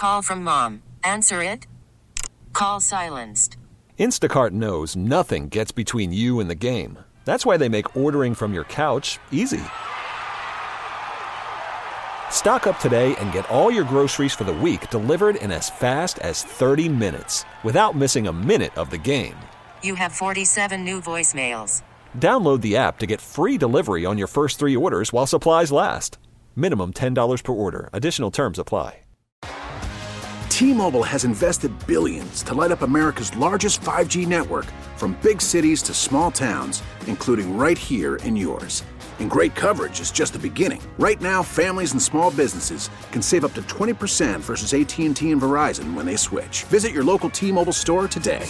Call from mom. Answer it. Call silenced. Instacart knows nothing gets between you and the game. That's why they make ordering from your couch easy. Stock up today and get all your groceries for the week delivered in as fast as 30 minutes without missing a minute of the game. You have 47 new voicemails. Download the app to get free delivery on your first 3 orders while supplies last. Minimum $10 per order. Additional terms apply. T-Mobile has invested billions to light up America's largest 5G network, from big cities to small towns, including right here in yours. And great coverage is just the beginning. Right now, families and small businesses can save up to 20% versus AT&T and Verizon when they switch. Visit your local T-Mobile store today.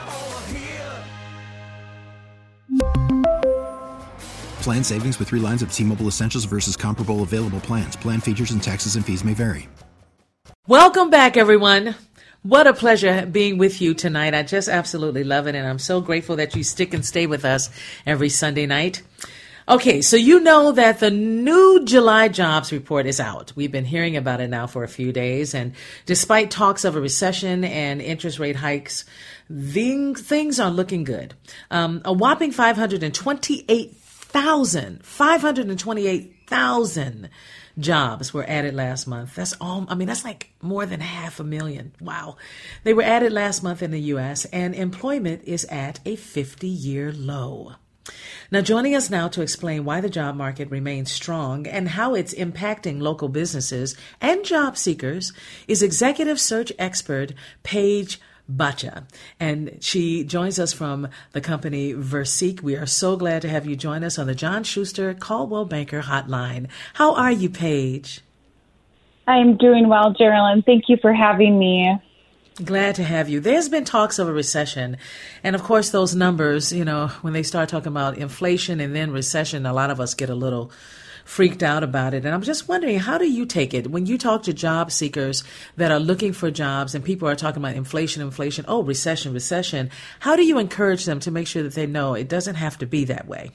Plan savings with 3 lines of T-Mobile Essentials versus comparable available plans. Plan features and taxes and fees may vary. Welcome back, everyone. What a pleasure being with you tonight. I just absolutely love it, and I'm so grateful that you stick and stay with us every Sunday night. Okay, so you know that the new July jobs report is out. We've been hearing about it now for a few days, and despite talks of a recession and interest rate hikes, things are looking good. A whopping 528,000 jobs were added last month. That's like more than 500,000. Wow. They were added last month in the U.S., and employment is at a 50-year low. Now, joining us now to explain why the job market remains strong and how it's impacting local businesses and job seekers is executive search expert Paige Bacha, and she joins us from the company Verseek. We are so glad to have you join us on the John Schuster Coldwell Banker Hotline. How are you, Paige? I'm doing well, Geraldine. Thank you for having me. Glad to have you. There's been talks of a recession, and of course those numbers, when they start talking about inflation and then recession, a lot of us get a little freaked out about it. And I'm just wondering, how do you take it when you talk to job seekers that are looking for jobs and people are talking about inflation, oh, recession? How do you encourage them to make sure that they know it doesn't have to be that way?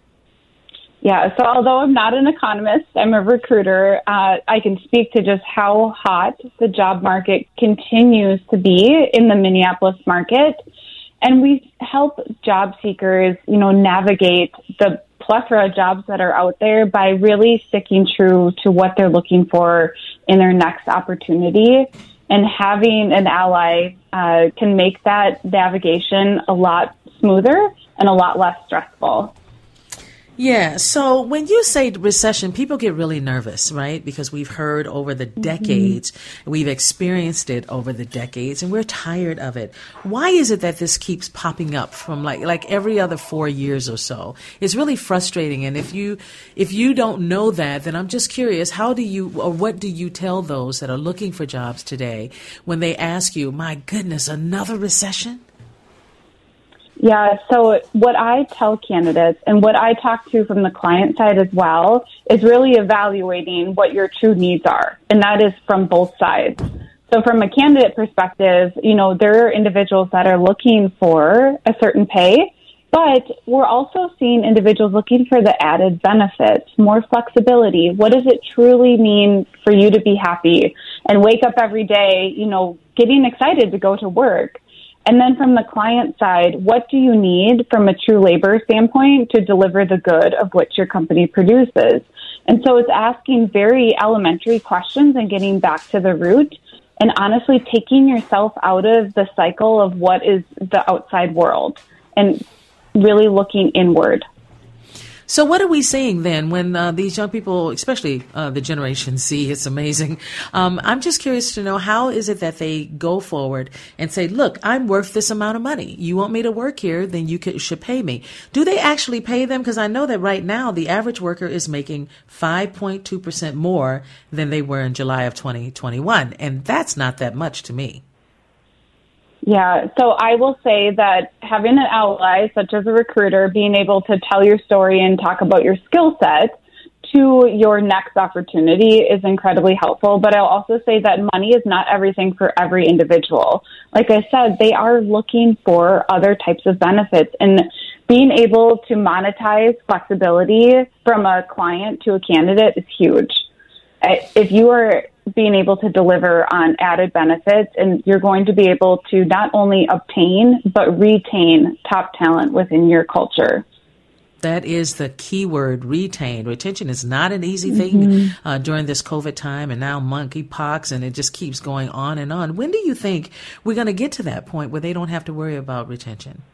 Yeah, so although I'm not an economist, I'm a recruiter, I can speak to just how hot the job market continues to be in the Minneapolis market. And we help job seekers, navigate the plethora of jobs that are out there by really sticking true to what they're looking for in their next opportunity. And having an ally can make that navigation a lot smoother and a lot less stressful. Yeah. So when you say recession, people get really nervous, right? Because we've heard over the decades, we've experienced it over the decades, and we're tired of it. Why is it that this keeps popping up from like every other 4 years or so? It's really frustrating. And if you don't know that, then I'm just curious, what do you tell those that are looking for jobs today when they ask you, my goodness, another recession? Yeah, so what I tell candidates and what I talk to from the client side as well is really evaluating what your true needs are, and that is from both sides. So from a candidate perspective, there are individuals that are looking for a certain pay, but we're also seeing individuals looking for the added benefits, more flexibility. What does it truly mean for you to be happy and wake up every day, getting excited to go to work? And then from the client side, what do you need from a true labor standpoint to deliver the good of which your company produces? And so it's asking very elementary questions and getting back to the root and honestly taking yourself out of the cycle of what is the outside world and really looking inward. So what are we seeing then when these young people, especially the Generation Z, it's amazing. I'm just curious to know, how is it that they go forward and say, look, I'm worth this amount of money. You want me to work here, then you should pay me. Do they actually pay them? Because I know that right now the average worker is making 5.2% more than they were in July of 2021. And that's not that much to me. Yeah, so I will say that having an ally, such as a recruiter, being able to tell your story and talk about your skill set to your next opportunity is incredibly helpful. But I'll also say that money is not everything for every individual. Like I said, they are looking for other types of benefits, and being able to monetize flexibility from a client to a candidate is huge. If you are being able to deliver on added benefits, and you're going to be able to not only obtain, but retain top talent within your culture. That is the key word, retain. Retention is not an easy thing during this COVID time, and now monkeypox, and it just keeps going on and on. When do you think we're going to get to that point where they don't have to worry about retention?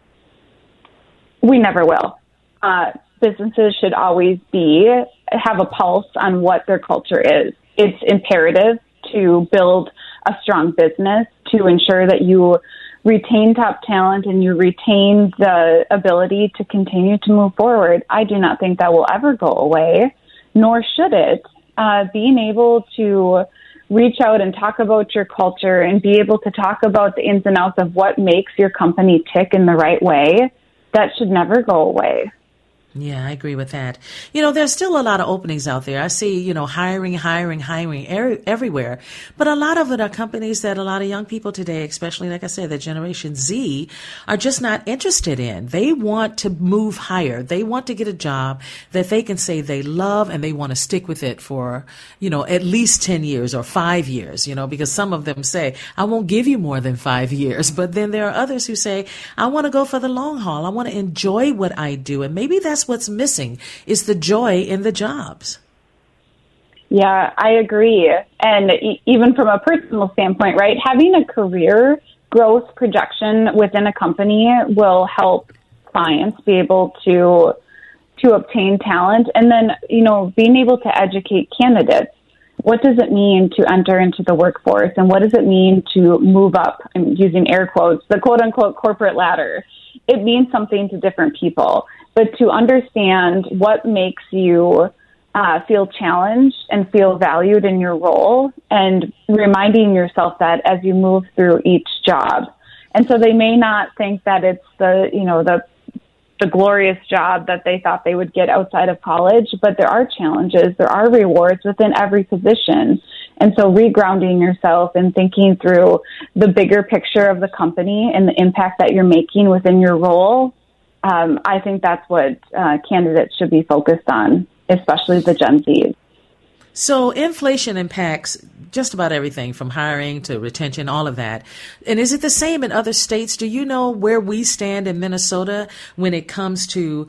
We never will. Businesses should always have a pulse on what their culture is. It's imperative to build a strong business, to ensure that you retain top talent and you retain the ability to continue to move forward. I do not think that will ever go away, nor should it. Being able to reach out and talk about your culture and be able to talk about the ins and outs of what makes your company tick in the right way, that should never go away. Yeah, I agree with that. There's still a lot of openings out there. I see, hiring everywhere. But a lot of it are companies that a lot of young people today, especially, like I said, the Generation Z, are just not interested in. They want to move higher. They want to get a job that they can say they love, and they want to stick with it for, at least 10 years or 5 years, because some of them say, I won't give you more than 5 years. But then there are others who say, I want to go for the long haul. I want to enjoy what I do. And maybe that's what's missing, is the joy in the jobs. Yeah, I agree. And even from a personal standpoint, right, having a career growth projection within a company will help clients be able to obtain talent. And then, being able to educate candidates. What does it mean to enter into the workforce? And what does it mean to move up, I'm using air quotes, the quote unquote corporate ladder? It means something to different people. But to understand what makes you feel challenged and feel valued in your role, and reminding yourself that as you move through each job. And so they may not think that it's the glorious job that they thought they would get outside of college, but there are challenges, there are rewards within every position. And so regrounding yourself and thinking through the bigger picture of the company and the impact that you're making within your role, I think that's what candidates should be focused on, especially the Gen Zs. So inflation impacts just about everything from hiring to retention, all of that. And is it the same in other states? Do you know where we stand in Minnesota when it comes to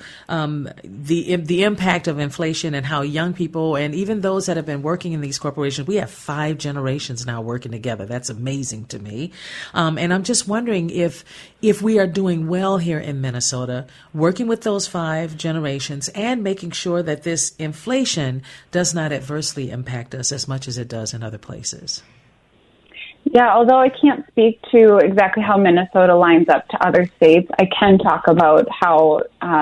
the impact of inflation and how young people and even those that have been working in these corporations, we have 5 generations now working together. That's amazing to me. And I'm just wondering if we are doing well here in Minnesota, working with those 5 generations and making sure that this inflation does not adversely impact us as much as it does in other places. Yeah, although I can't speak to exactly how Minnesota lines up to other states, I can talk about how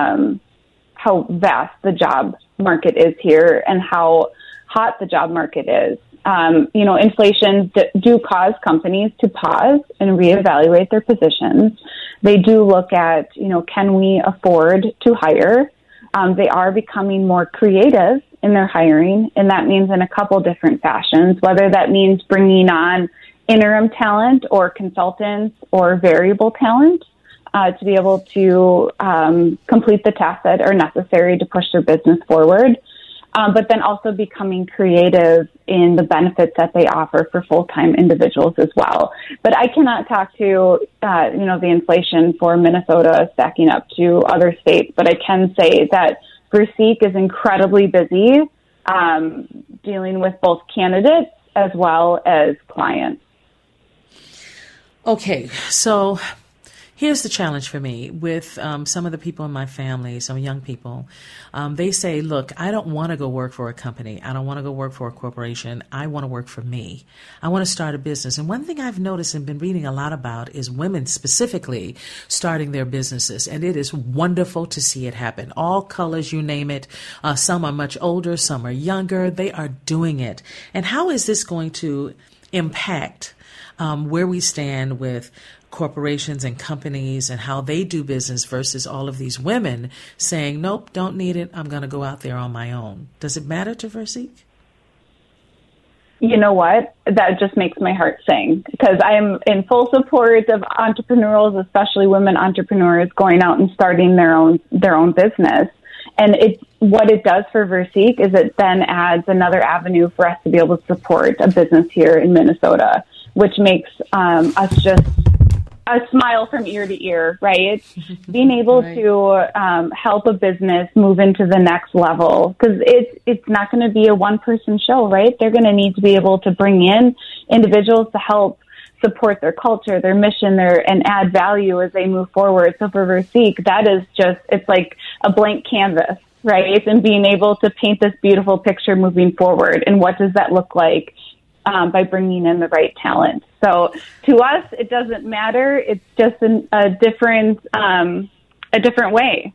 vast the job market is here and how hot the job market is. Inflation do cause companies to pause and reevaluate their positions. They do look at, can we afford to hire? They are becoming more creative in their hiring, and that means in a couple different fashions, whether that means bringing on interim talent or consultants or variable talent to be able to complete the tasks that are necessary to push their business forward, but then also becoming creative in the benefits that they offer for full-time individuals as well. But I cannot talk to, the inflation for Minnesota stacking up to other states, but I can say that Verseek is incredibly busy dealing with both candidates as well as clients. Okay, so here's the challenge for me with some of the people in my family, some young people. They say, look, I don't want to go work for a company. I don't want to go work for a corporation. I want to work for me. I want to start a business. And one thing I've noticed and been reading a lot about is women specifically starting their businesses. And it is wonderful to see it happen. All colors, you name it. Some are much older, some are younger. They are doing it. And how is this going to impact where we stand with corporations and companies and how they do business versus all of these women saying, nope, don't need it. I'm going to go out there on my own. Does it matter to Verseek? You know what? That just makes my heart sing, because I am in full support of entrepreneurs, especially women entrepreneurs, going out and starting their own business. And what it does for Verseek is it then adds another avenue for us to be able to support a business here in Minnesota, which makes us just a smile from ear to ear, right? Being able to help a business move into the next level, because it's not going to be a one-person show, right? They're going to need to be able to bring in individuals to help support their culture, their mission, and add value as they move forward. So for Verseek, that is it's like a blank canvas, right? And being able to paint this beautiful picture moving forward. And what does that look like by bringing in the right talent? So to us, it doesn't matter. It's just a different way.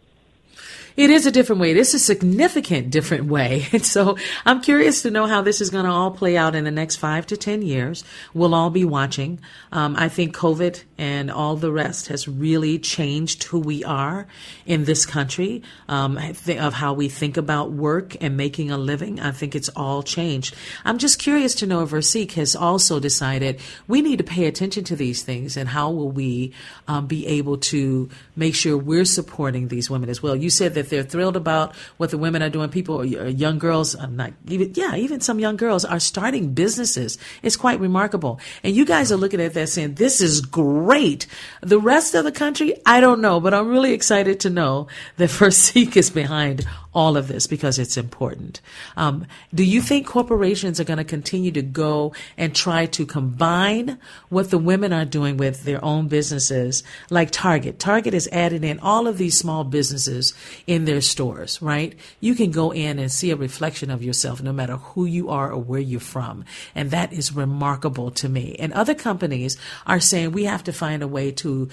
It is a different way. It is a significant different way. And so I'm curious to know how this is going to all play out in the next 5 to 10 years. We'll all be watching. I think COVID and all the rest has really changed who we are in this country, of how we think about work and making a living. I think it's all changed. I'm just curious to know if Verseek has also decided we need to pay attention to these things, and how will we be able to make sure we're supporting these women as well. You said that they're thrilled about what the women are doing. People, young girls, even some young girls are starting businesses. It's quite remarkable. And you guys are looking at that saying, this is great. The rest of the country, I don't know, but I'm really excited to know that Verseek is behind all of this because it's important. Do you think corporations are going to continue to go and try to combine what the women are doing with their own businesses, like Target? Target has added in all of these small businesses in their stores, right? You can go in and see a reflection of yourself no matter who you are or where you're from. And that is remarkable to me. And other companies are saying we have to find a way to,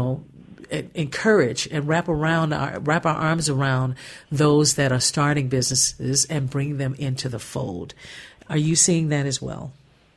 encourage and wrap our arms around those that are starting businesses and bring them into the fold. Are you seeing that as well?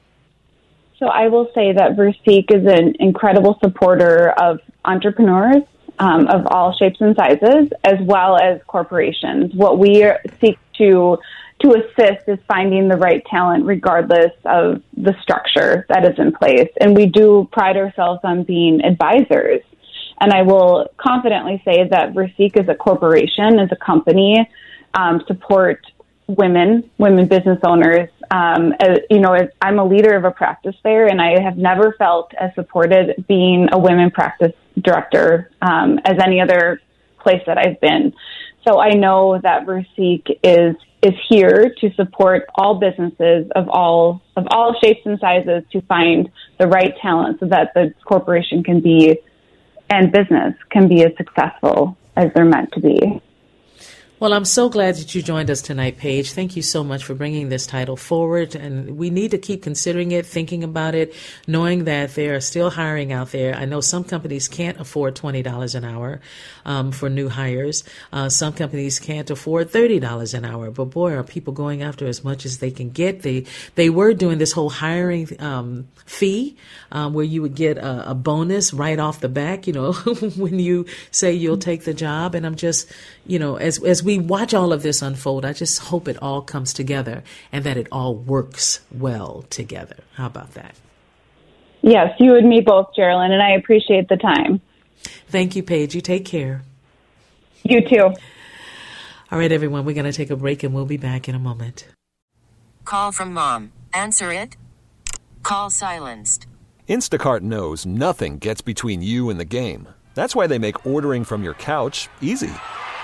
So I will say that Verseek is an incredible supporter of entrepreneurs of all shapes and sizes, as well as corporations. What we seek to assist is finding the right talent regardless of the structure that is in place. And we do pride ourselves on being advisors. And I will confidently say that Verseek as a corporation, as a company, support women business owners. I'm a leader of a practice there, and I have never felt as supported being a women practice director as any other place that I've been. So I know that Verseek is here to support all businesses of all shapes and sizes to find the right talent so that the corporation can be and business can be as successful as they're meant to be. Well, I'm so glad that you joined us tonight, Paige. Thank you so much for bringing this title forward. And we need to keep considering it, thinking about it, knowing that they are still hiring out there. I know some companies can't afford $20 an hour for new hires. Some companies can't afford $30 an hour. But boy, are people going after as much as they can get. They were doing this whole hiring fee where you would get a bonus right off the back, when you say you'll take the job. And I'm just, as we watch all of this unfold, I just hope it all comes together and that it all works well together. How about that? Yes, you and me both, Geraldine, and I appreciate the time. Thank you, Paige. You take care. You too. All right, everyone, we're going to take a break and we'll be back in a moment. Call from mom. Answer it. Call silenced. Instacart knows nothing gets between you and the game. That's why they make ordering from your couch easy.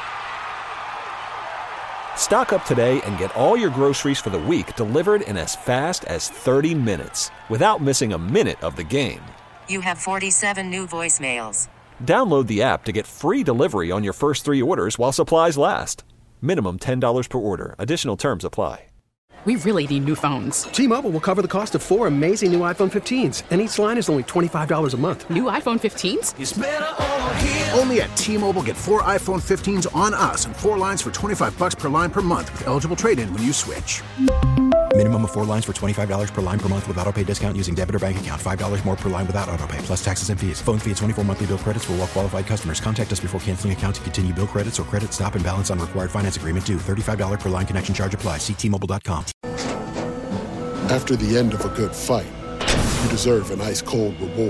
Stock up today and get all your groceries for the week delivered in as fast as 30 minutes without missing a minute of the game. You have 47 new voicemails. Download the app to get free delivery on your first 3 orders while supplies last. Minimum $10 per order. Additional terms apply. We really need new phones. T-Mobile will cover the cost of 4 amazing new iPhone 15s, and each line is only $25 a month. New iPhone 15s? It's better over here. Only at T-Mobile, get 4 iPhone 15s on us and 4 lines for $25 per line per month with eligible trade-in when you switch. Minimum of 4 lines for $25 per line per month with autopay discount using debit or bank account. $5 more per line without autopay, plus taxes and fees. Phone fee at 24 monthly bill credits for well-qualified customers. Contact us before canceling account to continue bill credits or credit stop and balance on required finance agreement due. $35 per line connection charge applies. See T-Mobile.com. After the end of a good fight, you deserve an ice-cold reward.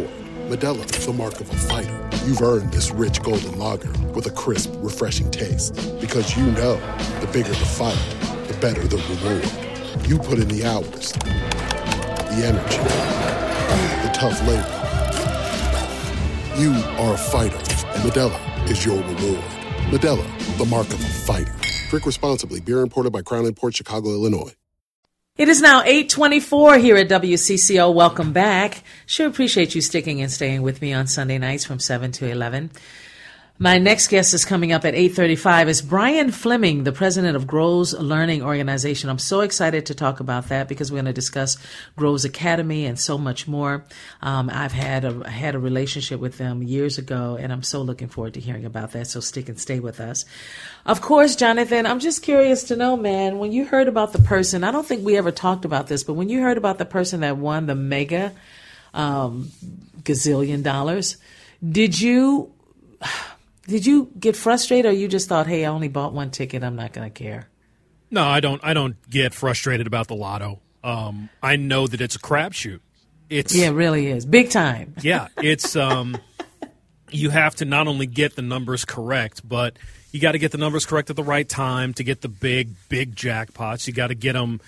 Modelo is the mark of a fighter. You've earned this rich golden lager with a crisp, refreshing taste. Because you know, the bigger the fight, the better the reward. You put in the hours, the energy, the tough labor. You are a fighter, and Modelo is your reward. Modelo, the mark of a fighter. Drink responsibly. Beer imported by Crown Imports, Chicago, Illinois. It is now 8:24 here at WCCO. Welcome back. Sure appreciate you sticking and staying with me on Sunday nights from 7 to 11. My next guest is coming up at 8:35 is Brian Fleming, the president of Grows Learning Organization. I'm so excited to talk about that because we're going to discuss Grows Academy and so much more. I've had a relationship with them years ago, and I'm so looking forward to hearing about that. So stick and stay with us. Of course, Jonathan, I'm just curious to know, man, when you heard about the person, I don't think we ever talked about this, but when you heard about the person that won the mega gazillion dollars, did you get frustrated, or you just thought, hey, I only bought one ticket, I'm not going to care? No, I don't get frustrated about the lotto. I know that it's a crapshoot. Yeah, it really is. Big time. Yeah, it's you have to not only get the numbers correct, but you got to get the numbers correct at the right time to get the big jackpots. You got to get them.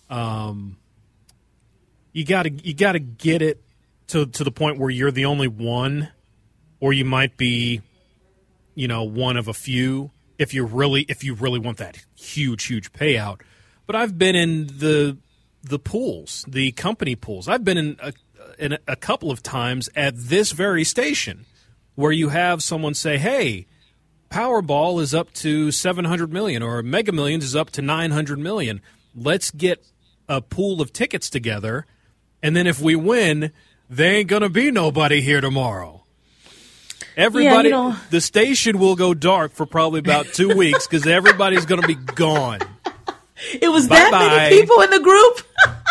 You got to get it to the point where you're the only one, or you might be, one of a few if you really want that huge payout. But I've been in the pools, the company pools. I've been in a couple of times at this very station where you have someone say, "Hey, Powerball is up to 700 million, or Mega Millions is up to 900 million. Let's get a pool of tickets together, and then if we win, there ain't gonna be nobody here tomorrow." Everybody, the station will go dark for probably about 2 weeks because everybody's going to be gone. It was that many people in the group?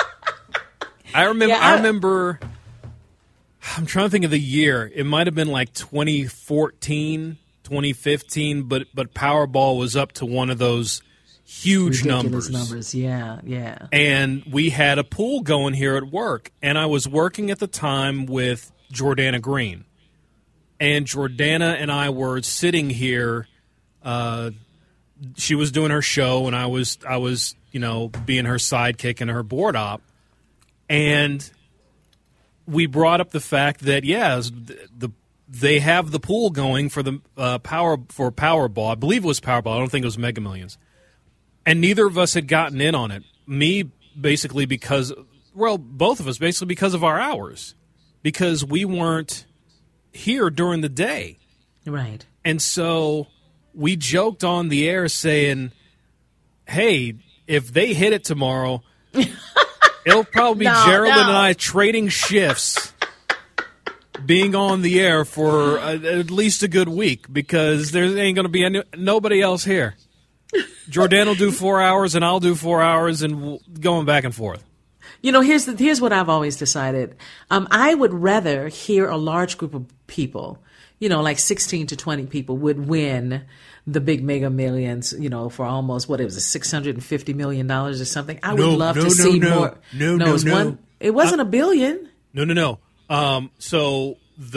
I remember, I'm trying to think of the year. It might have been like 2014, 2015, but Powerball was up to one of those huge numbers. Yeah. And we had a pool going here at work, and I was working at the time with Jordana Green. And Jordana and I were sitting here. She was doing her show, and I was, being her sidekick and her board op. And we brought up the fact that they have the pool going for the Powerball. I believe it was Powerball. I don't think it was Mega Millions. And neither of us had gotten in on it. Me, basically both of us basically because of our hours, because we weren't here during the day. Right. And so we joked on the air saying, hey, if they hit it tomorrow, it'll probably be Geraldine and I trading shifts, being on the air for at least a good week, because there ain't going to be nobody else here. Jordan will do 4 hours and I'll do 4 hours, and going back and forth. Here's what I've always decided. I would rather hear a large group of people, like 16 to 20 people would win the big Mega Millions, for almost, $650 million or something. I would love to see more. It wasn't a billion. No. So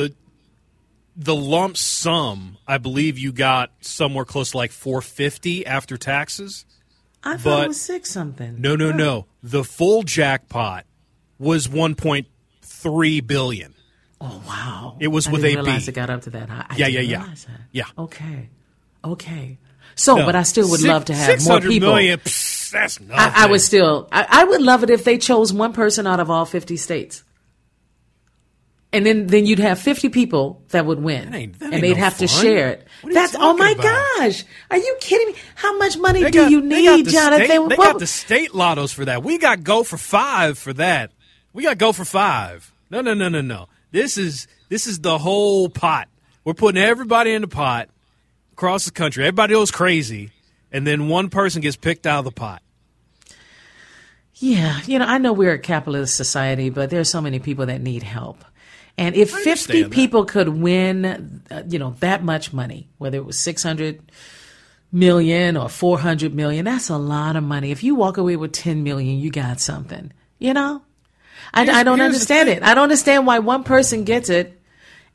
the lump sum, I believe you got somewhere close to like $450 after taxes. I thought it was $6 something. No. The full jackpot was $1.3 billion. Oh, wow. It was with a B. I didn't realize it got up to that high. Yeah. Okay. So, but I still would love to have more people. 600 million, that's nothing. I would still, I would love it if they chose one person out of all 50 states. And then you'd have 50 people that would win, and they'd have to share it. That's, oh my gosh. Are you kidding me? How much money do you need, Jonathan? They got the state lottos for that. We got Go for 5 for that. We got Go for 5. No. This is the whole pot. We're putting everybody in the pot across the country. Everybody goes crazy, and then one person gets picked out of the pot. Yeah, I know we're a capitalist society, but there's so many people that need help. And if 50 people could win, that much money, whether it was 600 million or 400 million, that's a lot of money. If you walk away with 10 million, you got something, I don't understand it. I don't understand why one person gets it,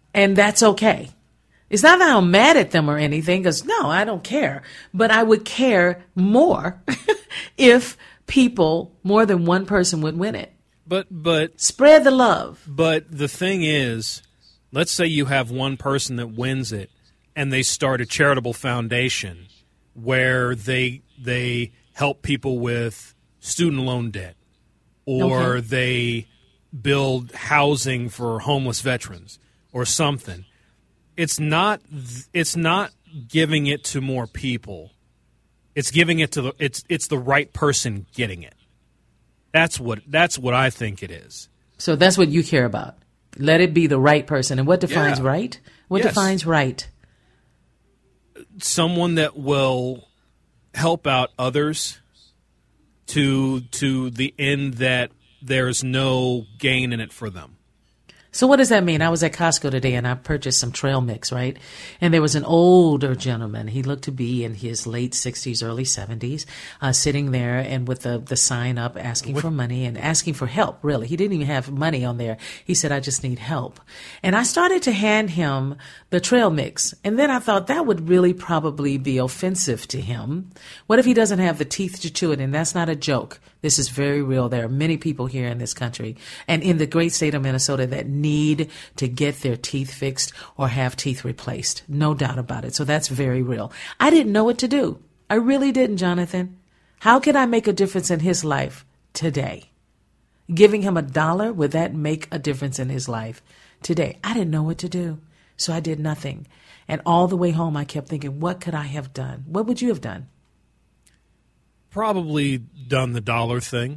And that's okay. It's not that I'm mad at them or anything, because no, I don't care. But I would care more if people, more than one person, would win it. But spread the love. But the thing is, let's say you have one person that wins it, and they start a charitable foundation where they help people with student loan debt, or they build housing for homeless veterans, or something. It's not giving it to more people. It's giving it to it's the right person getting it. That's what I think it is. So that's what you care about. Let it be the right person. And what defines right? What defines right? Someone that will help out others to the end that there's no gain in it for them. So what does that mean? I was at Costco today and I purchased some trail mix, right? And there was an older gentleman. He looked to be in his late 60s, early 70s, sitting there and with the sign up asking for money and asking for help, really. He didn't even have money on there. He said, I just need help. And I started to hand him the trail mix. And then I thought that would really probably be offensive to him. What if he doesn't have the teeth to chew it? And that's not a joke. This is very real. There are many people here in this country and in the great state of Minnesota that need to get their teeth fixed or have teeth replaced. No doubt about it. So that's very real. I didn't know what to do. I really didn't, Jonathan. How can I make a difference in his life today? Giving him $1, would that make a difference in his life today? I didn't know what to do. So I did nothing. And all the way home, I kept thinking, what could I have done? What would you have done? Probably done the dollar thing.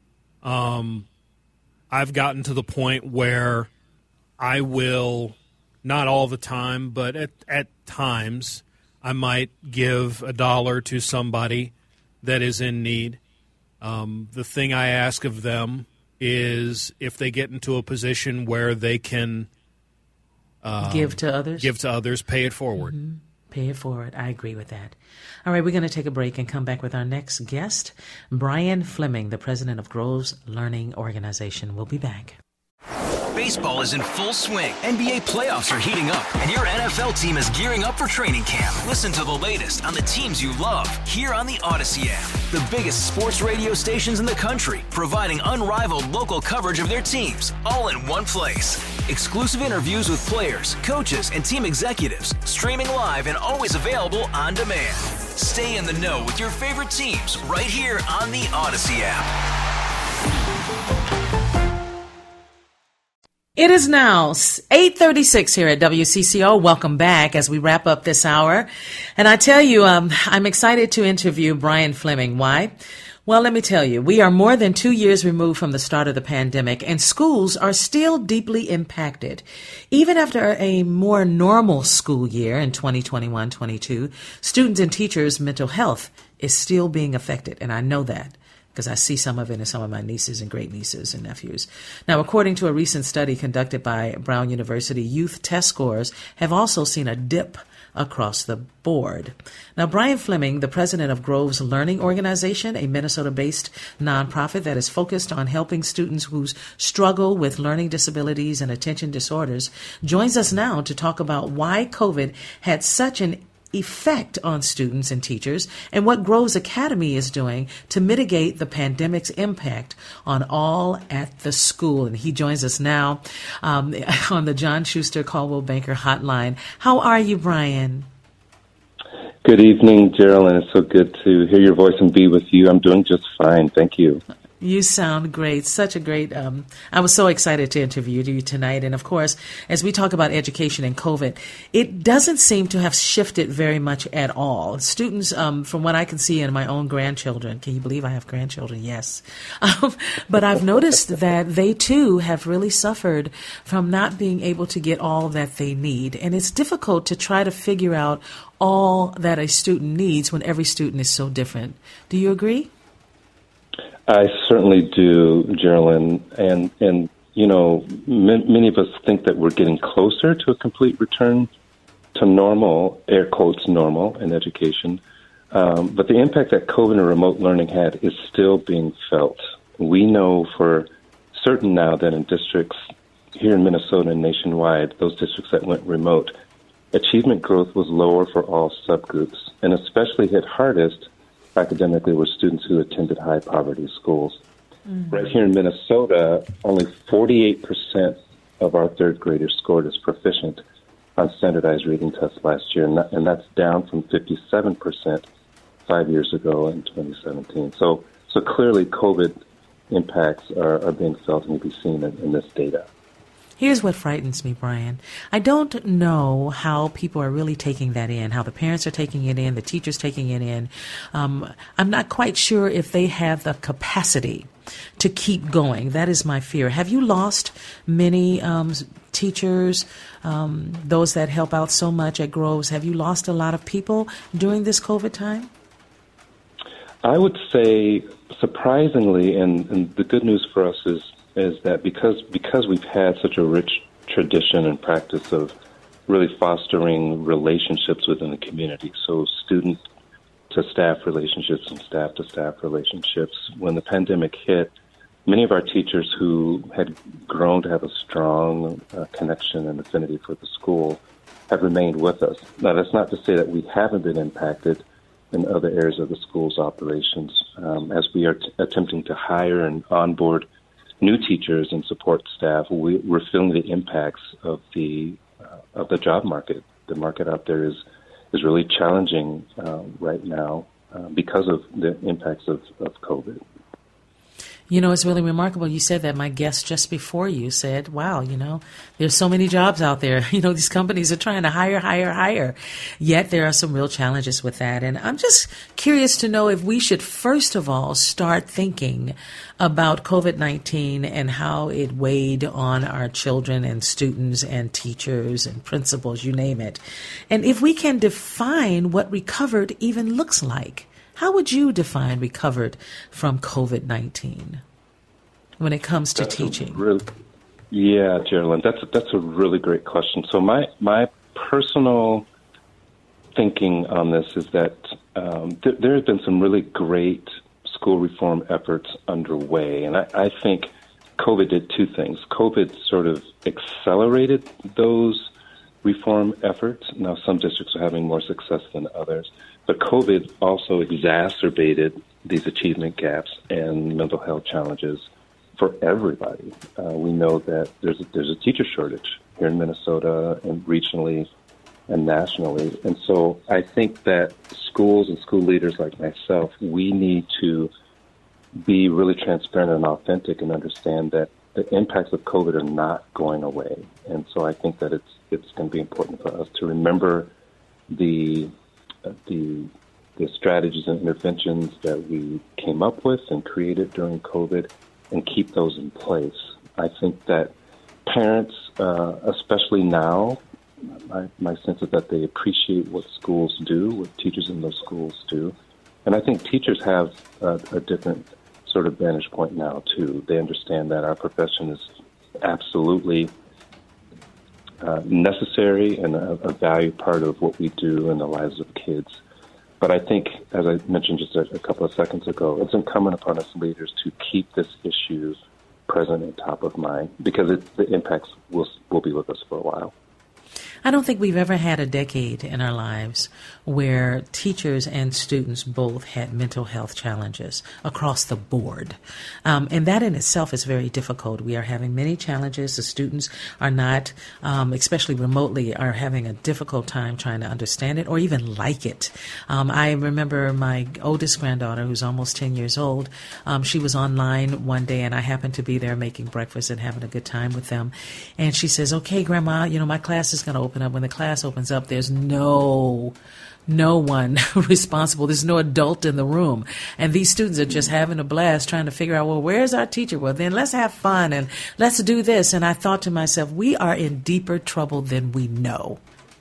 I've gotten to the point where I will, not all the time, but at times, I might give $1 to somebody that is in need. The thing I ask of them is if they get into a position where they can give to others, pay it forward. Mm-hmm. Pay it forward. I agree with that. All right, we're going to take a break and come back with our next guest, Brian Fleming, the president of Groves Learning Organization. We'll be back. Baseball is in full swing. NBA playoffs are heating up, and your NFL team is gearing up for training camp. Listen to the latest on the teams you love here on the Odyssey app. The biggest sports radio stations in the country, providing unrivaled local coverage of their teams, all in one place. Exclusive interviews with players, coaches, and team executives, streaming live and always available on demand. Stay in the know with your favorite teams right here on the Odyssey app. It is now 8:36 here at WCCO. Welcome back as we wrap up this hour. And I tell you, I'm excited to interview Brian Fleming. Why? Well, let me tell you, we are more than 2 years removed from the start of the pandemic, and schools are still deeply impacted. Even after a more normal school year in 2021-22, students and teachers' mental health is still being affected, and I know that, because I see some of it in some of my nieces and great-nieces and nephews. Now, according to a recent study conducted by Brown University, youth test scores have also seen a dip across the board. Now, Brian Fleming, the president of Groves Learning Organization, a Minnesota-based nonprofit that is focused on helping students who struggle with learning disabilities and attention disorders, joins us now to talk about why COVID had such an effect on students and teachers and what Groves Academy is doing to mitigate the pandemic's impact on all at the school. And he joins us now on the John Schuster Coldwell Banker Hotline. How are you, Brian? Good evening, Geraldine. It's so good to hear your voice and be with you. I'm doing just fine. Thank you. You sound great. Such a great, I was so excited to interview you tonight. And of course, as we talk about education and COVID, it doesn't seem to have shifted very much at all. Students, from what I can see in my own grandchildren, can you believe I have grandchildren? Yes. But I've noticed that they too have really suffered from not being able to get all that they need. And it's difficult to try to figure out all that a student needs when every student is so different. Do you agree? I certainly do, Geraldine, and you know, many of us think that we're getting closer to a complete return to normal, air quotes normal, in education, but the impact that COVID and remote learning had is still being felt. We know for certain now that in districts here in Minnesota and nationwide, those districts that went remote, achievement growth was lower for all subgroups, and especially hit hardest academically were students who attended high poverty schools. Right here in Minnesota, only 48% of our third graders scored as proficient on standardized reading tests last year, and that's down from 57% 5 years ago in 2017. So clearly COVID impacts are being felt and can be seen in this data. Here's what frightens me, Brian. I don't know how people are really taking that in, how the parents are taking it in, the teachers taking it in. I'm not quite sure if they have the capacity to keep going. That is my fear. Have you lost many teachers, those that help out so much at Groves? Have you lost a lot of people during this COVID time? I would say, surprisingly, and the good news for us is that because we've had such a rich tradition and practice of really fostering relationships within the community, so student to staff relationships and staff to staff relationships, when the pandemic hit, many of our teachers who had grown to have a strong connection and affinity for the school have remained with us. Now, that's not to say that we haven't been impacted in other areas of the school's operations as we are attempting to hire and onboard new teachers and support staff. We're feeling the impacts of the job market. The market out there is really challenging right now because of the impacts of COVID. You know, it's really remarkable. You said that. My guest just before you said, wow, there's so many jobs out there. These companies are trying to hire. Yet there are some real challenges with that. And I'm just curious to know if we should, first of all, start thinking about COVID-19 and how it weighed on our children and students and teachers and principals, you name it. And if we can define what recovered even looks like. How would you define recovered from COVID-19 when it comes to teaching? Yeah, Geraldine, that's a really great question. So my personal thinking on this is that there have been some really great school reform efforts underway, and I think COVID did two things. COVID sort of accelerated those reform efforts. Now, some districts are having more success than others. But COVID also exacerbated these achievement gaps and mental health challenges for everybody. We know that there's a teacher shortage here in Minnesota and regionally and nationally. And so I think that schools and school leaders like myself, we need to be really transparent and authentic and understand that the impacts of COVID are not going away. And so I think that it's going to be important for us to remember the strategies and interventions that we came up with and created during COVID and keep those in place. I think that parents, especially now, my sense is that they appreciate what schools do, what teachers in those schools do. And I think teachers have a different sort of vantage point now, too. They understand that our profession is absolutely necessary and a valued part of what we do in the lives of kids. But I think, as I mentioned just a couple of seconds ago, it's incumbent upon us leaders to keep this issue present and top of mind because the impacts will be with us for a while. I don't think we've ever had a decade in our lives where teachers and students both had mental health challenges across the board. And that in itself is very difficult. We are having many challenges. The students are not, especially remotely, are having a difficult time trying to understand it or even like it. I remember my oldest granddaughter, who's almost 10 years old, she was online one day and I happened to be there making breakfast and having a good time with them. And she says, okay, Grandma, my class is going to open up. When the class opens up, there's no one responsible. There's no adult in the room. And these students are just having a blast trying to figure out, well, where's our teacher? Well, then let's have fun and let's do this. And I thought to myself, we are in deeper trouble than we know.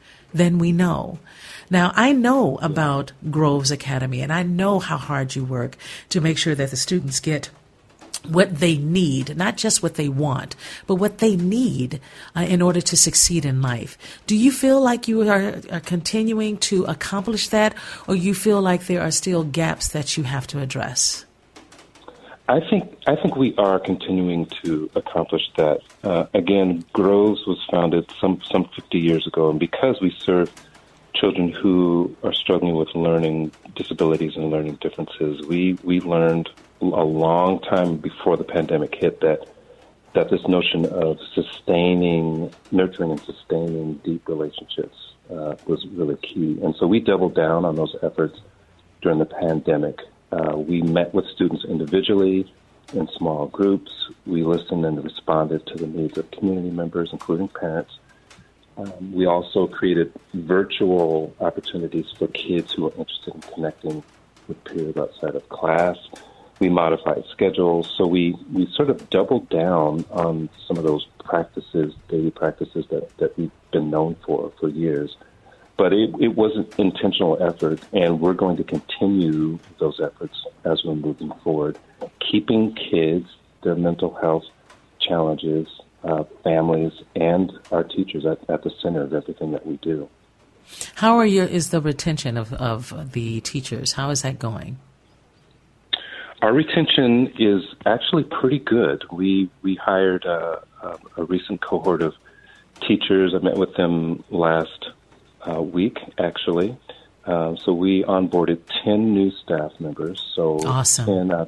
Now, I know about Groves Academy, and I know how hard you work to make sure that the students get what they need, not just what they want, but what they need in order to succeed in life. Do you feel like you are continuing to accomplish that, or you feel like there are still gaps that you have to address? I think we are continuing to accomplish that. Again, Groves was founded some 50 years ago, and because we serve children who are struggling with learning disabilities and learning differences, we learned a long time before the pandemic hit that this notion of nurturing and sustaining deep relationships was really key. And so we doubled down on those efforts during the pandemic. We met with students individually in small groups. We listened and responded to the needs of community members, including parents. We also created virtual opportunities for kids who are interested in connecting with peers outside of class. We modified schedules. So we sort of doubled down on some of those practices, daily practices that we've been known for years. But it was an intentional effort, and we're going to continue those efforts as we're moving forward, keeping kids, their mental health challenges, families, and our teachers at the center of everything that we do. How is the retention of the teachers? How is that going? Our retention is actually pretty good. We hired a recent cohort of teachers. I met with them last week, actually. So we onboarded 10 new staff members. So awesome.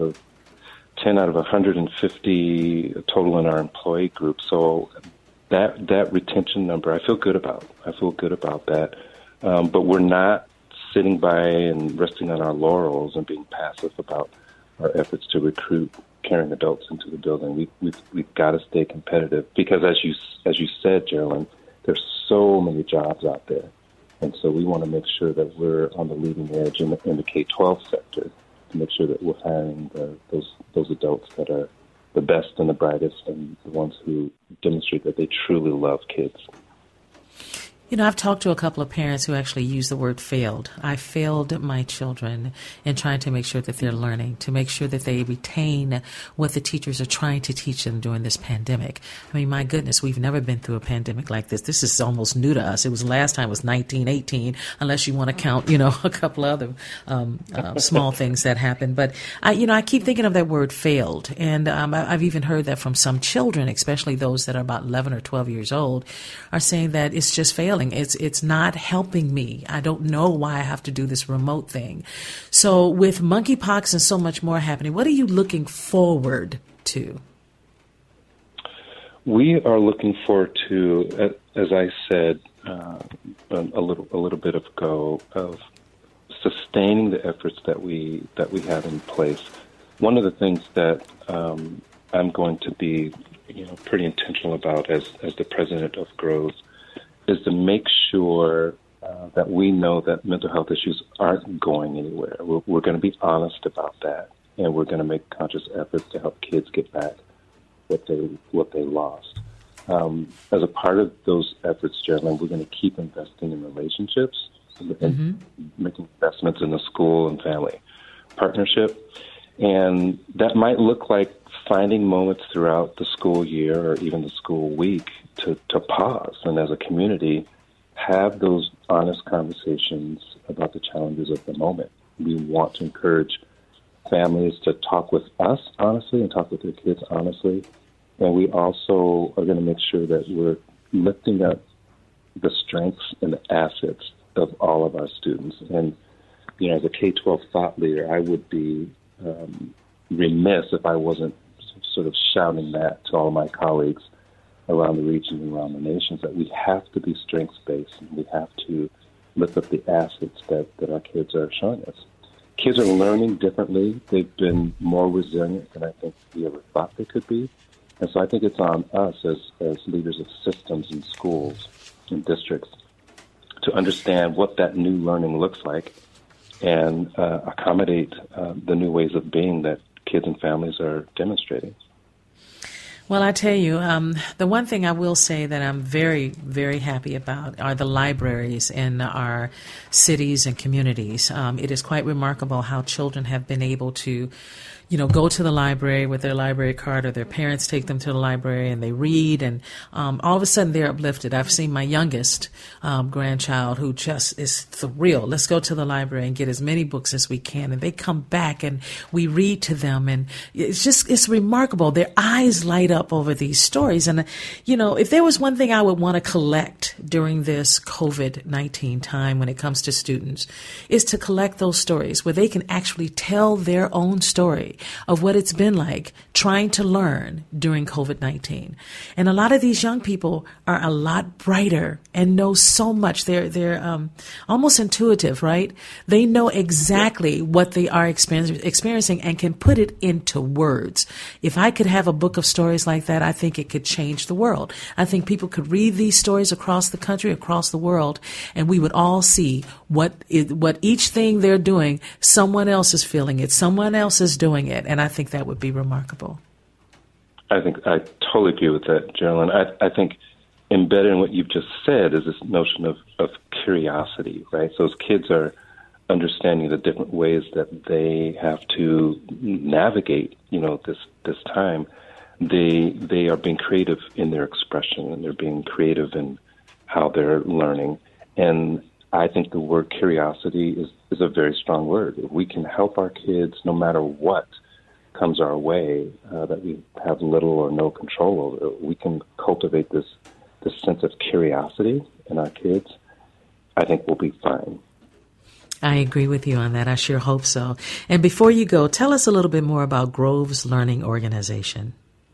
10 out of 150 total in our employee group. So that retention number, I feel good about. That. But we're not sitting by and resting on our laurels and being passive about our efforts to recruit caring adults into the building. We've got to stay competitive because, as you said, Geraldine, there's so many jobs out there. And so we want to make sure that we're on the leading edge in the K-12 sector to make sure that we're hiring those adults that are the best and the brightest and the ones who demonstrate that they truly love kids. You know, I've talked to a couple of parents who actually use the word failed. I failed my children in trying to make sure that they're learning, to make sure that they retain what the teachers are trying to teach them during this pandemic. I mean, my goodness, we've never been through a pandemic like this. This is almost new to us. It was last time was 1918, unless you want to count, a couple other small things that happened. But, I keep thinking of that word failed. And I've even heard that from some children, especially those that are about 11 or 12 years old, are saying that it's just failing. It's not helping me. I don't know why I have to do this remote thing. So with monkeypox and so much more happening, what are you looking forward to? We are looking forward to, as I said a little bit ago, of sustaining the efforts that we have in place. One of the things that I'm going to be pretty intentional about as the president of Groves is to make sure that we know that mental health issues aren't going anywhere. We're going to be honest about that, and we're going to make conscious efforts to help kids get back what they lost. As a part of those efforts, Geraldine, we're going to keep investing in relationships and making investments in the school and family partnership. And that might look like finding moments throughout the school year or even the school week to pause and, as a community, have those honest conversations about the challenges of the moment. We want to encourage families to talk with us honestly and talk with their kids honestly. And we also are going to make sure that we're lifting up the strengths and the assets of all of our students. And, as a K-12 thought leader, I would be remiss if I wasn't sort of shouting that to all of my colleagues around the region and around the nations, that we have to be strengths-based and we have to lift up the assets that our kids are showing us. Kids are learning differently. They've been more resilient than I think we ever thought they could be. And so I think it's on us as leaders of systems in schools and districts to understand what that new learning looks like and accommodate the new ways of being that kids and families are demonstrating. Well, I tell you, the one thing I will say that I'm very, very happy about are the libraries in our cities and communities. It is quite remarkable how children have been able to go to the library with their library card, or their parents take them to the library and they read, and all of a sudden they're uplifted. I've seen my youngest grandchild who just is thrilled. Let's go to the library and get as many books as we can, and they come back and we read to them, and it's remarkable. Their eyes light up over these stories. And if there was one thing I would want to collect during this COVID-19 time when it comes to students, is to collect those stories where they can actually tell their own story of what it's been like trying to learn during COVID-19. And a lot of these young people are a lot brighter and know so much. They're almost intuitive, right? They know exactly what they are experiencing and can put it into words. If I could have a book of stories like that, I think it could change the world. I think people could read these stories across the country, across the world, and we would all see what each thing they're doing, someone else is feeling it, someone else is doing it, and I think that would be remarkable. I totally agree with that, Geraldine. I think embedded in what you've just said is this notion of curiosity, right? So as kids are understanding the different ways that they have to navigate, this time, they are being creative in their expression, and they're being creative in how they're learning. And I think the word curiosity is a very strong word. If we can help our kids, no matter what comes our way, that we have little or no control over, we can cultivate this sense of curiosity in our kids, I think we'll be fine. I agree with you on that. I sure hope so. And before you go, tell us a little bit more about Groves Learning Organization.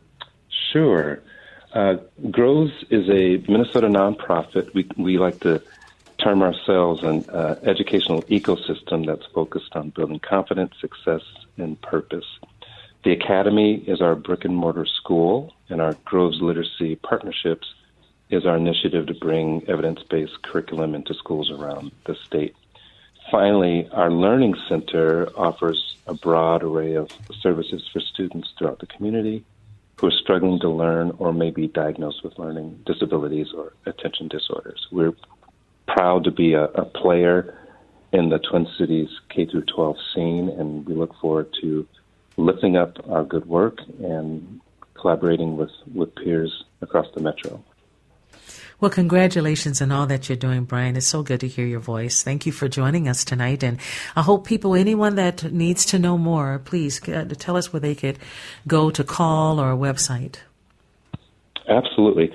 Sure. Groves is a Minnesota nonprofit. We like to term ourselves an educational ecosystem that's focused on building confidence, success, and purpose. The Academy is our brick-and-mortar school, and our Groves Literacy Partnerships is our initiative to bring evidence-based curriculum into schools around the state. Finally, our Learning Center offers a broad array of services for students throughout the community who are struggling to learn or may be diagnosed with learning disabilities or attention disorders. We're proud to be a player in the Twin Cities K-12 scene, and we look forward to lifting up our good work and collaborating with peers across the metro. Well, congratulations on all that you're doing, Brian. It's so good to hear your voice. Thank you for joining us tonight. And I hope anyone that needs to know more, please tell us where they could go to call or a website. Absolutely.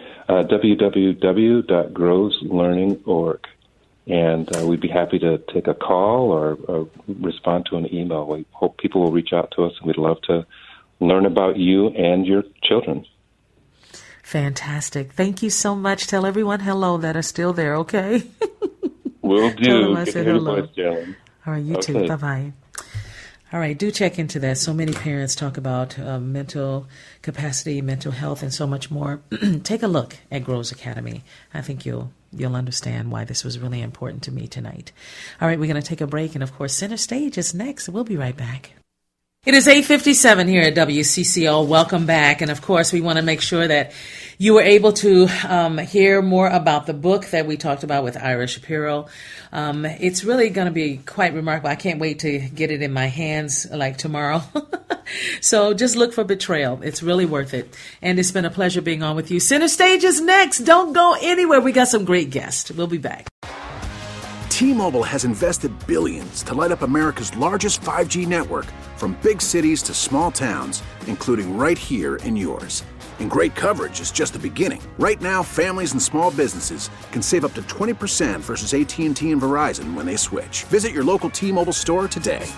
www.groveslearning.org. And we'd be happy to take a call or respond to an email. We hope people will reach out to us, and we'd love to learn about you and your children. Fantastic. Thank you so much. Tell everyone hello that are still there, okay? Will do. Tell them I said hello. Voice, all right, you too. Bye-bye. All right, do check into that. So many parents talk about mental capacity, mental health, and so much more. Take a look at Groves Academy. I think you'll understand why this was really important to me tonight. All right, we're going to take a break, and of course, Center Stage is next. We'll be right back. It is 8:57 here at WCCO. Welcome back. And of course, we want to make sure that you were able to hear more about the book that we talked about with Ira Shapiro. It's really going to be quite remarkable. I can't wait to get it in my hands like tomorrow. So just look for Betrayal. It's really worth it. And it's been a pleasure being on with you. Center Stage is next. Don't go anywhere. We got some great guests. We'll be back. T-Mobile has invested billions to light up America's largest 5G network, from big cities to small towns, including right here in yours. And great coverage is just the beginning. Right now, families and small businesses can save up to 20% versus AT&T and Verizon when they switch. Visit your local T-Mobile store today.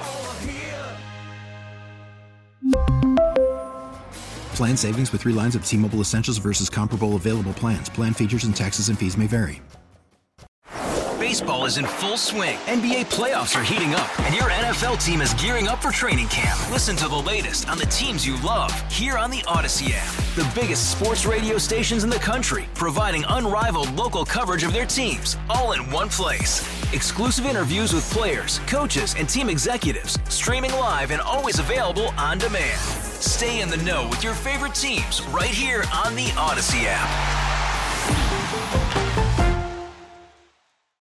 Plan savings with 3 lines of T-Mobile Essentials versus comparable available plans. Plan features and taxes and fees may vary. Baseball is in full swing. NBA playoffs are heating up, and your NFL team is gearing up for training camp. Listen to the latest on the teams you love here on the Odyssey app. The biggest sports radio stations in the country, providing unrivaled local coverage of their teams, all in one place. Exclusive interviews with players, coaches, and team executives, streaming live and always available on demand. Stay in the know with your favorite teams right here on the Odyssey app.